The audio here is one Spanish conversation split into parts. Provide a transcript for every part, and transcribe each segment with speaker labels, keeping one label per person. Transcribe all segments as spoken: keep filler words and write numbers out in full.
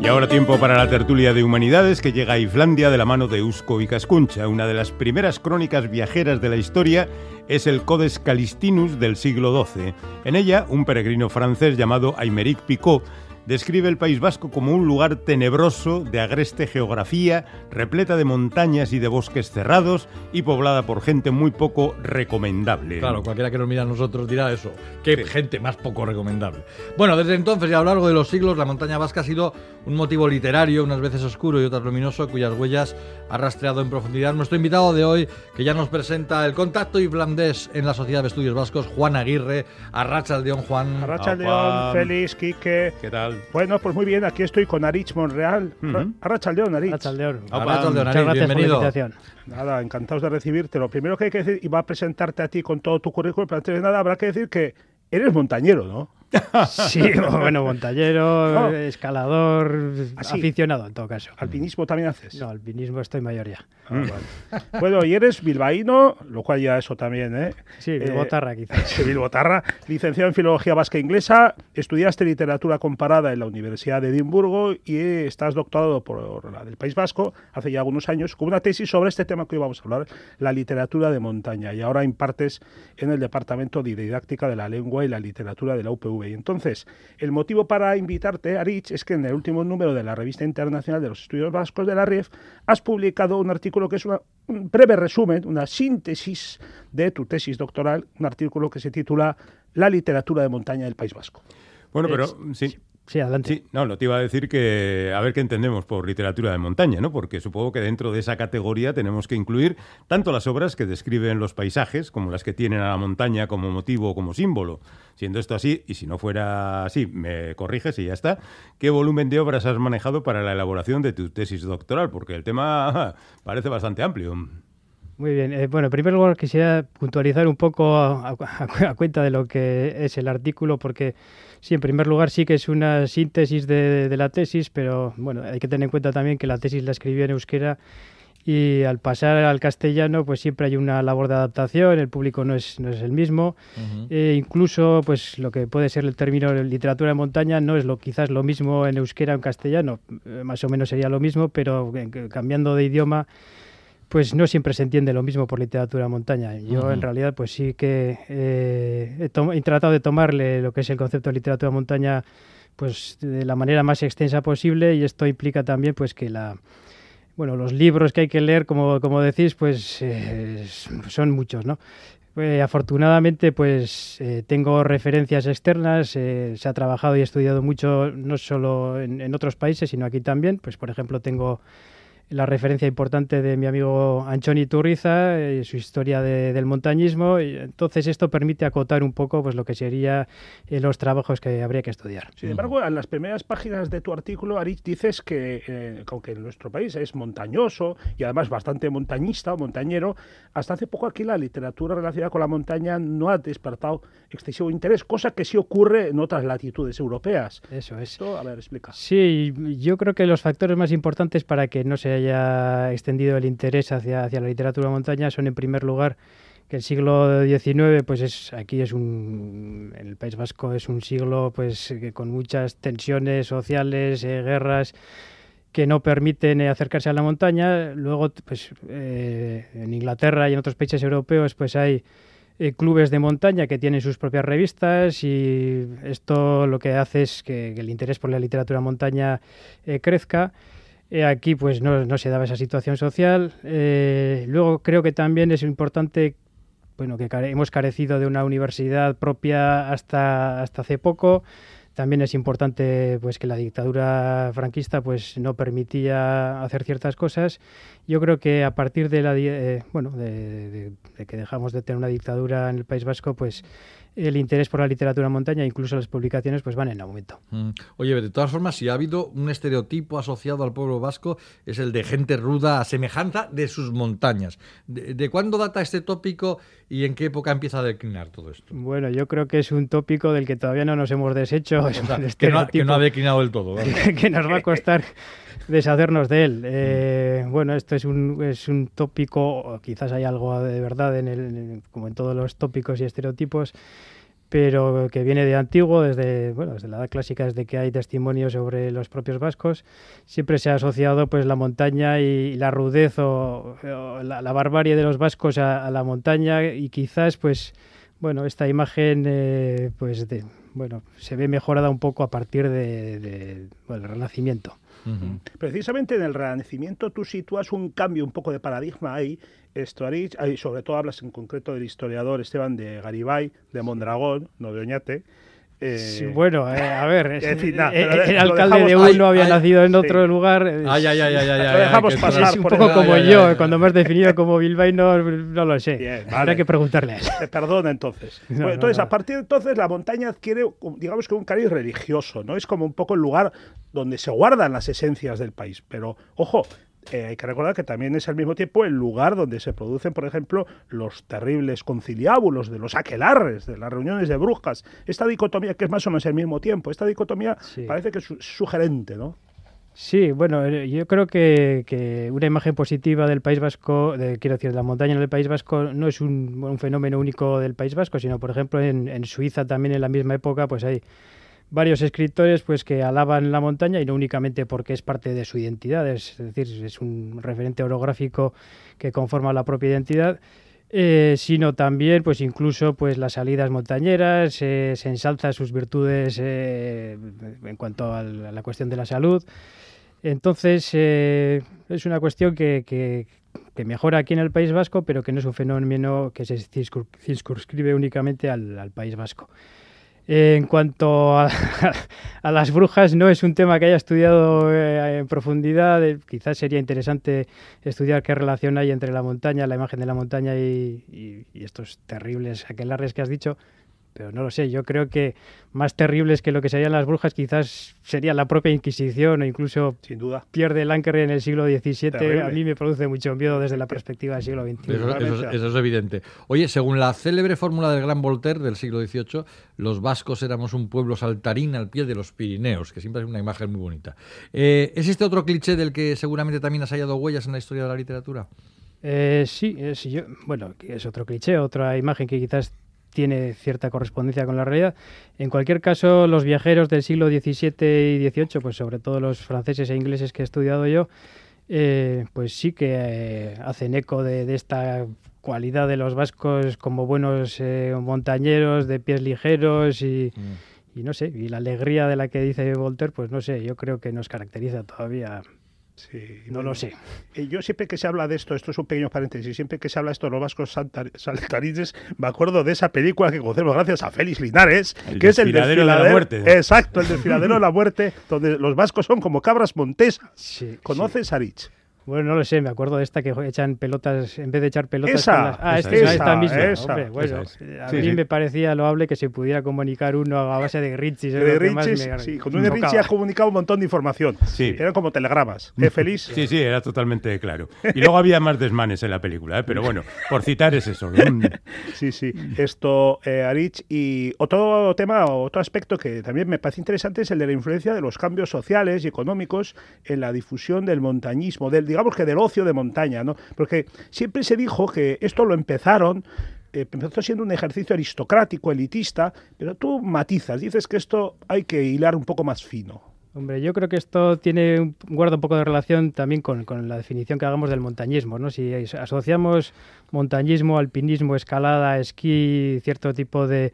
Speaker 1: Y ahora tiempo para la tertulia de humanidades que llega a Islandia de la mano de Eusko Ikaskuntza. Una de las primeras crónicas viajeras de la historia es el Codex Calistinus del siglo doce. En ella, un peregrino francés llamado Aymeric Picot describe el País Vasco como un lugar tenebroso, de agreste geografía, repleta de montañas y de bosques cerrados y poblada por gente muy poco recomendable.
Speaker 2: Claro, cualquiera que nos mira a nosotros dirá eso, qué sí. Gente más poco recomendable. Bueno, desde entonces y a lo largo de los siglos, la montaña vasca ha sido un motivo literario, unas veces oscuro y otras luminoso, cuyas huellas ha rastreado en profundidad nuestro invitado de hoy, que ya nos presenta el contacto islandés en la Sociedad de Estudios Vascos, Juan Aguirre. Arratsaldeon, Juan.
Speaker 3: Arratsaldeon, Félix, Quique.
Speaker 1: ¿Qué tal?
Speaker 3: Bueno, pues muy bien, aquí estoy con Aritz Monreal. Uh-huh. Arratsaldeon, Aritz.
Speaker 4: Arratsaldeon.
Speaker 2: Arratsaldeon, Aritz, bienvenido.
Speaker 3: Nada, encantados de recibirte. Lo primero que hay que decir, y va a presentarte a ti con todo tu currículum, pero antes de nada habrá que decir que eres montañero, ¿no?
Speaker 4: Sí, bueno, montañero, no. escalador, ¿Ah, sí? aficionado en todo caso.
Speaker 3: ¿Alpinismo también haces?
Speaker 4: No, alpinismo estoy mayor ya.
Speaker 3: Ah, vale. Bueno, y eres bilbaíno, lo cual ya eso también, ¿eh?
Speaker 4: Sí, bilbotarra
Speaker 3: eh,
Speaker 4: quizás.
Speaker 3: Sí, bilbotarra. Licenciado en Filología Vasca e Inglesa, estudiaste Literatura Comparada en la Universidad de Edimburgo y estás doctorado por la del País Vasco hace ya algunos años con una tesis sobre este tema que hoy vamos a hablar, la literatura de montaña, y ahora impartes en el Departamento de Didáctica de la Lengua y la Literatura de la U P V. Y entonces, el motivo para invitarte, Aritz, es que en el último número de la Revista Internacional de los Estudios Vascos de la R I E F has publicado un artículo que es una, un breve resumen, una síntesis de tu tesis doctoral, un artículo que se titula La literatura de montaña del País Vasco.
Speaker 1: Bueno, pero
Speaker 4: es,
Speaker 1: sí.
Speaker 4: Sí, adelante.
Speaker 1: Sí, no, lo te iba a decir que a ver qué entendemos por literatura de montaña, ¿no? Porque supongo que dentro de esa categoría tenemos que incluir tanto las obras que describen los paisajes como las que tienen a la montaña como motivo o como símbolo. Siendo esto así, y si no fuera así, me corriges y ya está, ¿qué volumen de obras has manejado para la elaboración de tu tesis doctoral? Porque el tema ajá, parece bastante amplio.
Speaker 4: Muy bien. Eh, bueno, en primer lugar quisiera puntualizar un poco a, a, a cuenta de lo que es el artículo, porque sí, en primer lugar sí que es una síntesis de, de la tesis, pero bueno, hay que tener en cuenta también que la tesis la escribí en euskera y al pasar al castellano pues siempre hay una labor de adaptación, el público no es, no es el mismo, uh-huh. e incluso pues lo que puede ser el término literatura de montaña no es lo quizás lo mismo en euskera o en castellano, eh, más o menos sería lo mismo, pero eh, cambiando de idioma pues no siempre se entiende lo mismo por literatura montaña. Yo uh-huh. en realidad pues sí que eh, he, to- he tratado de tomarle lo que es el concepto de literatura montaña pues de la manera más extensa posible, y esto implica también pues que la bueno los libros que hay que leer, como, como decís, pues eh, son muchos, ¿no? Eh, afortunadamente pues eh, tengo referencias externas, eh, se ha trabajado y estudiado mucho no solo en, en otros países sino aquí también. Pues por ejemplo tengo la referencia importante de mi amigo Antxon Iturriza, eh, su historia de, del montañismo, y entonces esto permite acotar un poco pues lo que serían eh, los trabajos que habría que estudiar.
Speaker 3: Sin embargo, en las primeras páginas de tu artículo, Aritz, dices que eh, aunque en nuestro país es montañoso y además bastante montañista o montañero, hasta hace poco aquí la literatura relacionada con la montaña no ha despertado excesivo interés, cosa que sí ocurre en otras latitudes europeas.
Speaker 4: Eso es.
Speaker 3: Esto, a ver, explica.
Speaker 4: Sí, yo creo que los factores más importantes para que no se haya extendido el interés hacia, hacia la literatura de montaña son, en primer lugar, que el siglo diecinueve, pues es aquí es un, en el País Vasco es un siglo pues que con muchas tensiones sociales, eh, guerras que no permiten eh, acercarse a la montaña. Luego, pues eh, en Inglaterra y en otros países europeos, pues hay eh, clubes de montaña que tienen sus propias revistas, y esto lo que hace es que, que el interés por la literatura de montaña eh, crezca. Eh, aquí pues no, no se daba esa situación social. Eh, luego creo que también es importante, bueno, que care- hemos carecido de una universidad propia hasta, hasta hace poco. También es importante pues que la dictadura franquista pues no permitía hacer ciertas cosas. Yo creo que a partir de la eh, bueno de, de, de que dejamos de tener una dictadura en el País Vasco, pues el interés por la literatura montaña, incluso las publicaciones, pues van en aumento.
Speaker 2: Mm. Oye, de todas formas, si ha habido un estereotipo asociado al pueblo vasco, es el de gente ruda a semejanza de sus montañas. ¿De, de cuándo data este tópico y en qué época empieza a declinar todo esto?
Speaker 4: Bueno, yo creo que es un tópico del que todavía no nos hemos deshecho.
Speaker 2: O sea, que, no, que no ha declinado del todo, ¿vale?
Speaker 4: Que nos va a costar deshacernos de él. Eh, bueno, esto es un, es un tópico, quizás hay algo de verdad en el, en, como en todos los tópicos y estereotipos, pero que viene de antiguo, desde, bueno, desde la edad clásica, desde que hay testimonios sobre los propios vascos. Siempre se ha asociado pues la montaña y la rudez o, o la, la barbarie de los vascos a, a la montaña, y quizás pues bueno, esta imagen eh, pues de, bueno, se ve mejorada un poco a partir de, de bueno, el Renacimiento.
Speaker 3: Uh-huh. Precisamente en el Renacimiento tú sitúas un cambio, un poco de paradigma ahí, esto, Arich, ahí sobre todo hablas en concreto del historiador Esteban de Garibay, de Mondragón, no de Oñate.
Speaker 4: Eh, sí, bueno, eh, a ver, es decir, nah,
Speaker 3: eh,
Speaker 4: el alcalde de uno había ay, nacido en otro sí. lugar. Es,
Speaker 2: ay, ay, ay, ay, ay,
Speaker 3: lo dejamos ay, pasar.
Speaker 4: Es un poco como ay, yo, ay, ay, cuando me has definido como bilbaíno, no lo sé. Bien, vale. Habrá que preguntarle a él.
Speaker 3: Te perdona entonces.
Speaker 4: No,
Speaker 3: bueno, entonces,
Speaker 4: no, no.
Speaker 3: a partir de entonces, la montaña adquiere, digamos que un cariz religioso, ¿no? Es como un poco el lugar donde se guardan las esencias del país. Pero, ojo, Eh, hay que recordar que también es al mismo tiempo el lugar donde se producen, por ejemplo, los terribles conciliábulos de los aquelarres, de las reuniones de brujas. Esta dicotomía, que es más o menos al mismo tiempo, esta dicotomía sí. parece que es sugerente, ¿no?
Speaker 4: Sí, bueno, yo creo que, que una imagen positiva del País Vasco, de, quiero decir, de la montaña en el País Vasco, no es un, un fenómeno único del País Vasco, sino, por ejemplo, en, en Suiza también en la misma época, pues hay varios escritores pues que alaban la montaña, y no únicamente porque es parte de su identidad, es, es decir, es un referente orográfico que conforma la propia identidad, eh, sino también pues incluso pues las salidas montañeras, eh, se ensalza sus virtudes eh, en cuanto a la cuestión de la salud. Entonces eh, es una cuestión que, que, que mejora aquí en el País Vasco, pero que no es un fenómeno que se circunscribe únicamente al, al País Vasco. En cuanto a, a las brujas, no es un tema que haya estudiado eh, en profundidad. Eh, quizás sería interesante estudiar qué relación hay entre la montaña, la imagen de la montaña y, y, y estos terribles aquelarres que has dicho. Pero no lo sé, yo creo que más terribles que lo que serían las brujas quizás sería la propia Inquisición, o incluso
Speaker 3: sin duda
Speaker 4: Pierre de Lancre en el siglo diecisiete. Terrible. A mí me produce mucho miedo desde la perspectiva del siglo veintiuno.
Speaker 2: Eso, eso, eso es evidente. Oye, según la célebre fórmula del gran Voltaire del siglo dieciocho, los vascos éramos un pueblo saltarín al pie de los Pirineos, que siempre es una imagen muy bonita. Eh, ¿Existe otro cliché del que seguramente también has hallado huellas en la historia de la literatura?
Speaker 4: Eh, sí, es, yo, bueno, es otro cliché, otra imagen que quizás tiene cierta correspondencia con la realidad. En cualquier caso, los viajeros del siglo diecisiete y dieciocho, pues sobre todo los franceses e ingleses que he estudiado yo, eh, pues sí que eh, hacen eco de, de esta cualidad de los vascos como buenos eh, montañeros, de pies ligeros y, mm. y no sé, y la alegría de la que dice Voltaire, pues no sé, yo creo que nos caracteriza todavía.
Speaker 3: Sí,
Speaker 4: no bueno, lo sé.
Speaker 3: Yo siempre que se habla de esto, esto es un pequeño paréntesis, siempre que se habla de esto de los vascos saltarines, me acuerdo de esa película que conocemos gracias a Félix Linares,
Speaker 1: el
Speaker 3: que es el
Speaker 1: desfiladero de la muerte.
Speaker 3: Exacto, el desfiladero de la muerte, donde los vascos son como cabras montesas. Sí, ¿conoces, sí. Arich?
Speaker 4: Bueno, no lo sé, me acuerdo de esta que echan pelotas, en vez de echar pelotas...
Speaker 3: Esa,
Speaker 4: con las... Ah,
Speaker 3: esa,
Speaker 4: esta,
Speaker 3: esa,
Speaker 4: esta misma.
Speaker 3: Esa,
Speaker 4: Hombre, bueno,
Speaker 3: esa
Speaker 4: a
Speaker 1: sí,
Speaker 4: mí
Speaker 1: sí.
Speaker 4: me parecía loable que se pudiera comunicar uno a base de Ritchie.
Speaker 3: De Ritchie, sí, con un Ritchie ha comunicado un montón de información. Sí. Eran como telegramas. ¿Qué feliz?
Speaker 1: Sí, sí, era totalmente claro. Y luego había más desmanes en la película, ¿eh? Pero bueno, por citar es eso.
Speaker 3: Sí, sí. Esto, eh, Arich, y otro tema, otro aspecto que también me parece interesante es el de la influencia de los cambios sociales y económicos en la difusión del montañismo, del, digamos que del ocio de montaña, ¿no? Porque siempre se dijo que esto lo empezaron, eh, empezó siendo un ejercicio aristocrático, elitista, pero tú matizas, dices que esto hay que hilar un poco más fino.
Speaker 4: Hombre, yo creo que esto tiene un, guarda un poco de relación también con, con la definición que hagamos del montañismo, ¿no? Si asociamos montañismo, alpinismo, escalada, esquí, cierto tipo de,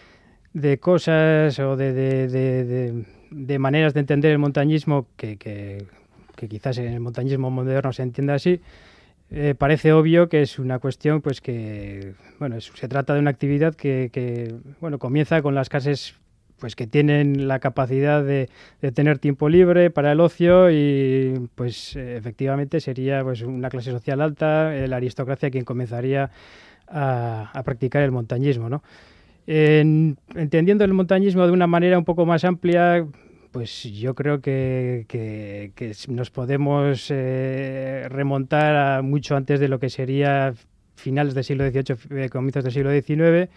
Speaker 4: de cosas o de, de, de, de, de maneras de entender el montañismo que, que, que quizás en el montañismo moderno se entienda así, Eh, parece obvio que es una cuestión pues que bueno es, se trata de una actividad que, que bueno comienza con las clases pues que tienen la capacidad de, de tener tiempo libre para el ocio y pues eh, efectivamente sería pues una clase social alta, eh, la aristocracia quien comenzaría a, a practicar el montañismo, ¿no? En, entendiendo el montañismo de una manera un poco más amplia, pues yo creo que, que, que nos podemos eh, remontar a mucho antes de lo que sería finales del siglo dieciocho, eh, comienzos del siglo diecinueve.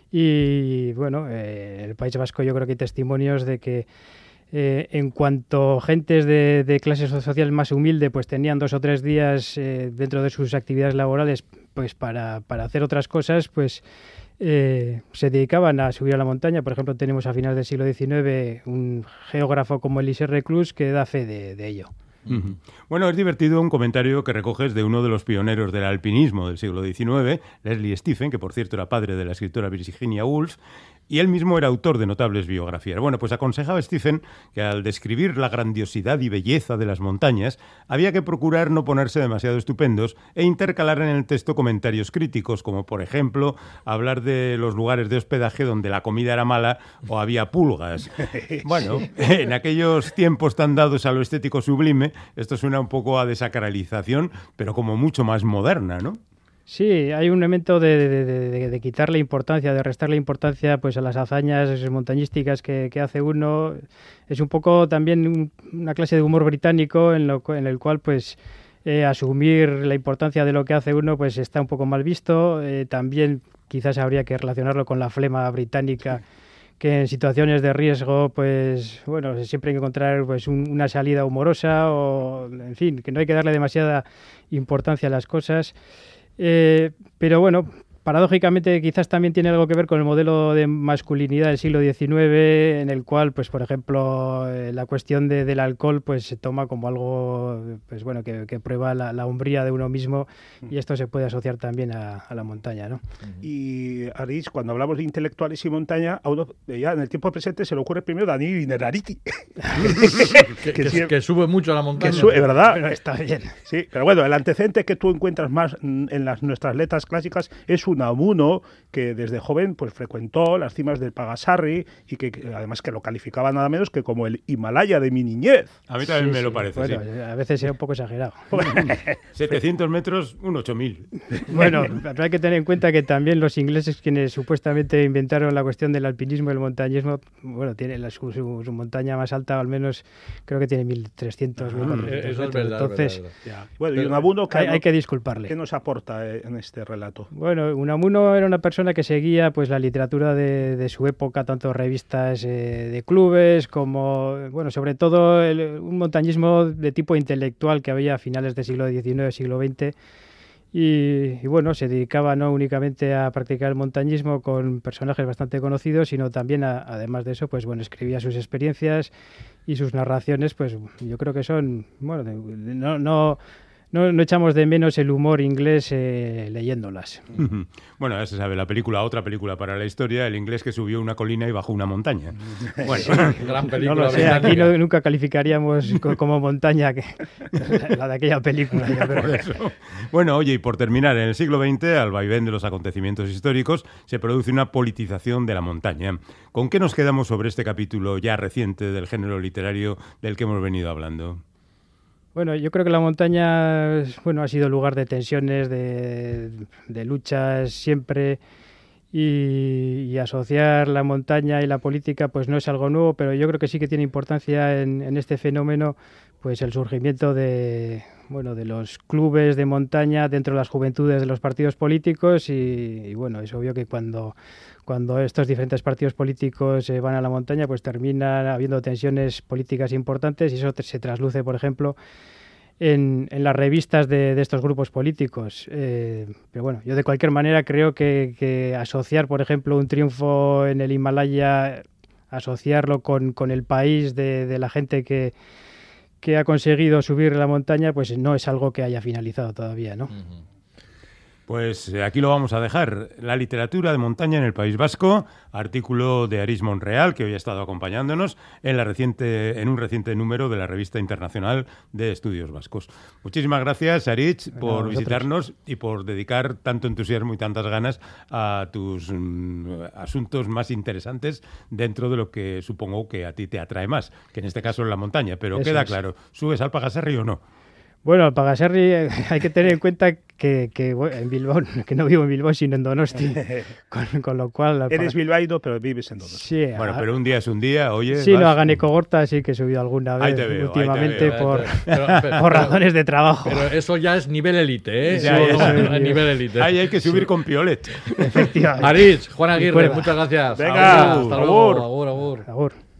Speaker 4: Y bueno, eh, en el País Vasco yo creo que hay testimonios de que eh, en cuanto gentes de, de clase social más humilde pues tenían dos o tres días eh, dentro de sus actividades laborales pues para, para hacer otras cosas, pues eh, se dedicaban a subir a la montaña. Por ejemplo, tenemos a finales del siglo diecinueve un geógrafo como Elisée Reclus que da fe de, de ello.
Speaker 1: Uh-huh. Bueno, es divertido un comentario que recoges de uno de los pioneros del alpinismo del siglo diecinueve, Leslie Stephen, que por cierto era padre de la escritora Virginia Woolf, y él mismo era autor de notables biografías. Bueno, pues aconsejaba Stephen que al describir la grandiosidad y belleza de las montañas había que procurar no ponerse demasiado estupendos e intercalar en el texto comentarios críticos, como por ejemplo hablar de los lugares de hospedaje donde la comida era mala o había pulgas. Bueno, en aquellos tiempos tan dados a lo estético sublime, esto suena un poco a desacralización, pero como mucho más moderna, ¿no?
Speaker 4: Sí, hay un elemento de, de, de, de quitarle importancia, de restarle importancia pues a las hazañas montañísticas que, que hace uno. Es un poco también un, una clase de humor británico en, lo, en el cual pues eh, asumir la importancia de lo que hace uno pues está un poco mal visto. Eh, también quizás habría que relacionarlo con la flema británica, que en situaciones de riesgo pues bueno, siempre hay que encontrar pues un, una salida humorosa o en fin, que no hay que darle demasiada importancia a las cosas. Eh, pero bueno, paradójicamente quizás también tiene algo que ver con el modelo de masculinidad del siglo diecinueve, en el cual, pues por ejemplo, eh, la cuestión de, del alcohol pues se toma como algo pues bueno que, que prueba la, la hombría de uno mismo, y esto se puede asociar también a, a la montaña, ¿no?
Speaker 3: Y Aritz, cuando hablamos de intelectuales y montaña, a uno ya en el tiempo presente se le ocurre primero Daniel Innerarity.
Speaker 2: que, que, que, que sube mucho a la montaña.
Speaker 3: Que sube, ¿verdad?
Speaker 4: Bueno, está bien.
Speaker 3: Sí, pero bueno, el antecedente que tú encuentras más en las, nuestras letras clásicas es Unamuno, que desde joven pues frecuentó las cimas del Pagasarri y que, que además que lo calificaba nada menos que como el Himalaya de mi niñez.
Speaker 1: A mí también
Speaker 4: Sí,
Speaker 1: me
Speaker 4: sí.
Speaker 1: lo parece,
Speaker 4: Bueno,
Speaker 1: sí.
Speaker 4: a veces es un poco exagerado.
Speaker 1: setecientos metros, un ocho mil.
Speaker 4: Bueno, pero hay que tener en cuenta que también los ingleses, quienes supuestamente inventaron la cuestión del alpinismo y el montañismo, bueno, tiene la, su, su, su montaña más alta, al menos creo que tiene mil trescientos
Speaker 2: Ah, eso es verdad.
Speaker 4: Entonces,
Speaker 2: verdad, verdad.
Speaker 3: Bueno, y Unamuno,
Speaker 4: hay,
Speaker 3: no,
Speaker 4: hay que disculparle.
Speaker 3: ¿qué nos aporta eh, en este relato?
Speaker 4: Bueno, Unamuno era una persona que seguía pues la literatura de, de su época, tanto revistas eh, de clubes como, bueno, sobre todo el, un montañismo de tipo intelectual que había a finales del siglo diecinueve, siglo veinte. Y, y bueno, se dedicaba no únicamente a practicar el montañismo con personajes bastante conocidos, sino también, a, además de eso, pues bueno, escribía sus experiencias y sus narraciones, pues yo creo que son, bueno, no, no, no, no echamos de menos el humor inglés eh, leyéndolas.
Speaker 1: Bueno, ya se sabe, la película, otra película para la historia, el inglés que subió una colina y bajó una montaña. Bueno,
Speaker 2: Gran
Speaker 4: No
Speaker 2: película.
Speaker 4: lo sé, aquí no, nunca calificaríamos co- como montaña que, la de aquella película. Yo creo.
Speaker 1: por eso. Bueno, oye, y por terminar, en el siglo veinte, al vaivén de los acontecimientos históricos, se produce una politización de la montaña. ¿Con qué nos quedamos sobre este capítulo ya reciente del género literario del que hemos venido hablando?
Speaker 4: Bueno, yo creo que la montaña, bueno, ha sido lugar de tensiones, de, de luchas siempre, y, y asociar la montaña y la política pues no es algo nuevo, pero yo creo que sí que tiene importancia en, en este fenómeno pues el surgimiento de, bueno, de los clubes de montaña dentro de las juventudes de los partidos políticos, y, y bueno, es obvio que cuando cuando estos diferentes partidos políticos eh, van a la montaña, pues terminan habiendo tensiones políticas importantes, y eso se trasluce, por ejemplo, en, en las revistas de, de estos grupos políticos. Eh, pero bueno, yo de cualquier manera creo que, que asociar, por ejemplo, un triunfo en el Himalaya, asociarlo con, con el país de, de la gente que, que ha conseguido subir la montaña, pues no es algo que haya finalizado todavía, ¿no?
Speaker 2: Uh-huh.
Speaker 1: Pues eh, aquí lo vamos a dejar. La literatura de montaña en el País Vasco, artículo de Aritz Monreal, que hoy ha estado acompañándonos en, la reciente, en un reciente número de la Revista Internacional de Estudios Vascos. Muchísimas gracias, Aritz,
Speaker 4: Bueno,
Speaker 1: por
Speaker 4: vosotros.
Speaker 1: visitarnos y por dedicar tanto entusiasmo y tantas ganas a tus mm, asuntos más interesantes dentro de lo que supongo que a ti te atrae más, que en este caso es la montaña. Pero
Speaker 4: Eso
Speaker 1: queda
Speaker 4: es.
Speaker 1: claro, ¿subes al Pagasarri o no?
Speaker 4: Bueno, al Pagasarri eh, hay que tener en cuenta que, que bueno, en Bilbao, que no vivo en Bilbao sino en Donosti, con, con lo cual... al
Speaker 3: Eres
Speaker 4: Paga-
Speaker 3: bilbaíno, pero vives en Donosti.
Speaker 4: Sí,
Speaker 1: Bueno,
Speaker 4: a-
Speaker 1: pero un día es un día, oye...
Speaker 4: sí,
Speaker 1: vas-
Speaker 4: no, a Ganecogorta sí que he subido alguna
Speaker 1: Ahí
Speaker 4: vez
Speaker 1: te veo, ahí te
Speaker 4: últimamente
Speaker 1: veo.
Speaker 4: por,
Speaker 2: Pero- pero-
Speaker 4: por razones de trabajo.
Speaker 2: Pero eso ya es nivel élite, ¿eh?
Speaker 1: Ya,
Speaker 2: Eso
Speaker 1: ya,
Speaker 2: no,
Speaker 4: ya.
Speaker 2: es nivel élite.
Speaker 1: Ahí hay que subir con piolet.
Speaker 4: Efectivamente.
Speaker 2: Aritz, Juan Aguirre,
Speaker 4: Recuerda.
Speaker 2: muchas gracias.
Speaker 3: Venga,
Speaker 2: Agur, hasta
Speaker 3: agur.
Speaker 2: luego. Agur, agur.
Speaker 4: Agur.